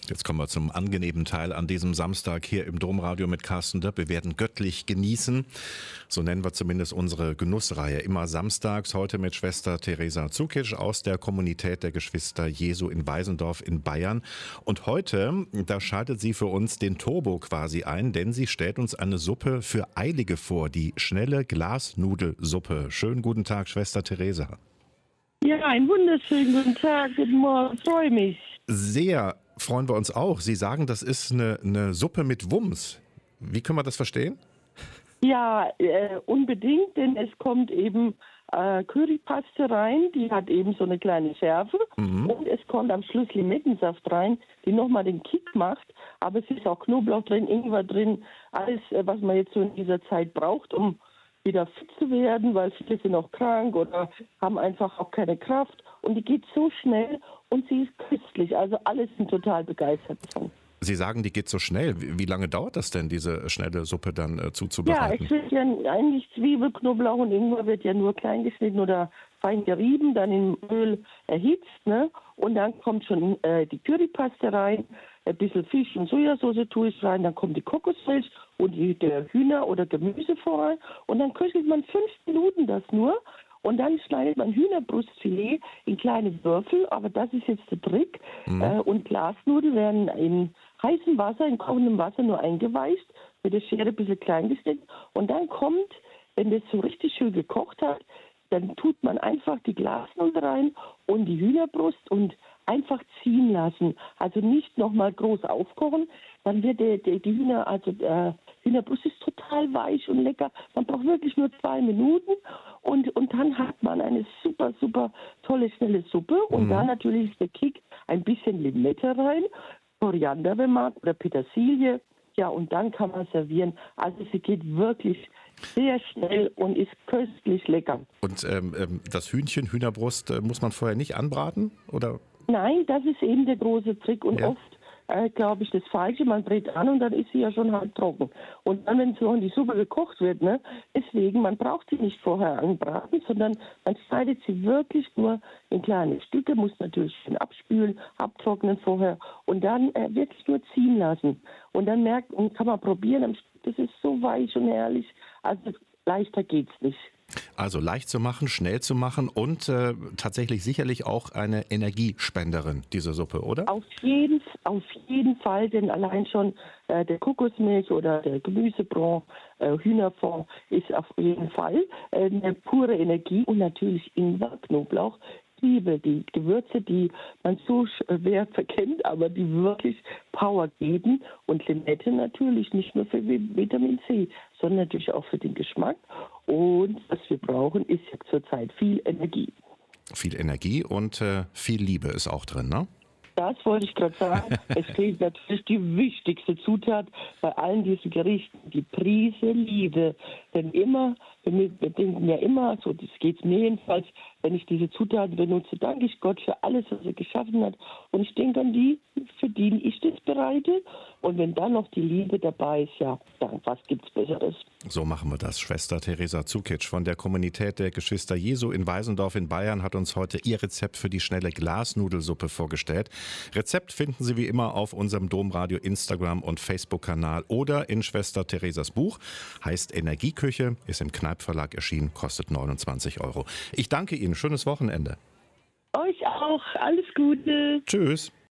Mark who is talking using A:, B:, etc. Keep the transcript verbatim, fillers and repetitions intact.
A: Jetzt kommen wir zum angenehmen Teil an diesem Samstag hier im Domradio mit Carsten Döpp. Wir werden göttlich genießen. So nennen wir zumindest unsere Genussreihe. Immer samstags, heute mit Schwester Theresa Zukic aus der Kommunität der Geschwister Jesu in Weisendorf in Bayern. Und heute, da schaltet sie für uns den Turbo quasi ein, denn sie stellt uns eine Suppe für Eilige vor, die schnelle Glasnudelsuppe. Schönen guten Tag, Schwester Theresa.
B: Ja, einen wunderschönen guten Tag, guten Morgen, freue mich.
A: Sehr freuen wir uns auch. Sie sagen, das ist eine, eine Suppe mit Wumms. Wie können wir das verstehen?
B: Ja, äh, unbedingt, denn es kommt eben äh, Currypaste rein, die hat eben so eine kleine Schärfe. Mhm. Und es kommt am Schluss Limettensaft rein, die nochmal den Kick macht. Aber es ist auch Knoblauch drin, Ingwer drin, alles, äh, was man jetzt so in dieser Zeit braucht, um wieder fit zu werden, weil viele sind auch krank oder haben einfach auch keine Kraft. Und die geht so schnell und sie ist köstlich. Also alle sind total begeistert davon.
A: Sie sagen, die geht so schnell. Wie lange dauert das denn, diese schnelle Suppe dann äh, zuzubereiten?
B: Ja, es wird ja eigentlich Zwiebel, Knoblauch und Ingwer wird ja nur klein geschnitten oder fein gerieben, dann im Öl erhitzt, ne? Und dann kommt schon äh, die Currypaste rein, ein bisschen Fisch und Sojasauce tue ich rein, dann kommt die Kokosmilch und die, der Hühner- oder Gemüse voran und dann köchelt man fünf Minuten das nur und dann schneidet man Hühnerbrustfilet in kleine Würfel, aber das ist jetzt der Trick. Mhm. Äh, und Glasnudeln werden in heißem Wasser, in kochendem Wasser nur eingeweicht, mit der Schere ein bisschen klein geschnitten und dann kommt, wenn das so richtig schön gekocht hat, dann tut man einfach die Glasnudeln rein und die Hühnerbrust und einfach ziehen lassen. Also nicht nochmal groß aufkochen. Dann wird der, der, die Hühner, also der Hühnerbrust ist total weich und lecker. Man braucht wirklich nur zwei Minuten und, und dann hat man eine super, super tolle, schnelle Suppe. Und mhm. da natürlich ist der Kick ein bisschen Limette rein, Koriander, wenn man, oder Petersilie. Ja, und dann kann man servieren. Also sie geht wirklich sehr schnell und ist köstlich lecker.
A: Und ähm, das Hühnchen, Hühnerbrust, äh, muss man vorher nicht anbraten, oder?
B: Nein, das ist eben der große Trick und ja. oft, äh, glaube ich, das Falsche. Man brät an und dann ist sie ja schon halb trocken. Und dann, wenn so in die Suppe gekocht wird, ne, deswegen, man braucht sie nicht vorher anbraten, sondern man schneidet sie wirklich nur in kleine Stücke, muss natürlich schön abspülen, abtrocknen vorher und dann äh, wirklich nur ziehen lassen. Und dann merkt und kann man probieren, das ist so weich und herrlich, also leichter geht's nicht.
A: Also leicht zu machen, schnell zu machen und äh, tatsächlich sicherlich auch eine Energiespenderin, diese Suppe, oder?
B: Auf jeden, auf jeden Fall, denn allein schon äh, der Kokosmilch oder der Gemüsebrand, äh, Hühnerfond ist auf jeden Fall äh, eine pure Energie und natürlich Ingwer, Knoblauch, Zwiebel, die Gewürze, die man so schwer verkennt, aber die wirklich Power geben und Limette natürlich nicht nur für Vitamin C, sondern natürlich auch für den Geschmack. Und was wir brauchen, ist ja zurzeit viel Energie.
A: Viel Energie und äh, viel Liebe ist auch drin, ne?
B: Das wollte ich gerade sagen. Es fehlt natürlich die wichtigste Zutat bei allen diesen Gerichten, die Prise Liebe. Denn immer, wir, wir denken ja immer, so das geht es mir jedenfalls, wenn ich diese Zutaten benutze, danke ich Gott für alles, was er geschaffen hat. Und ich denke an die, für die ich das bereite. Und wenn dann noch die Liebe dabei ist, ja, dann was gibt's Besseres?
A: So machen wir das. Schwester Theresa Zukic von der Kommunität der Geschwister Jesu in Weisendorf in Bayern hat uns heute ihr Rezept für die schnelle Glasnudelsuppe vorgestellt. Rezept finden Sie wie immer auf unserem Domradio Instagram und Facebook-Kanal oder in Schwester Theresas Buch. Heißt Energieküche, ist im Kneipp Verlag erschienen, kostet neunundzwanzig Euro. Ich danke Ihnen. Schönes Wochenende.
B: Euch auch. Alles Gute.
A: Tschüss.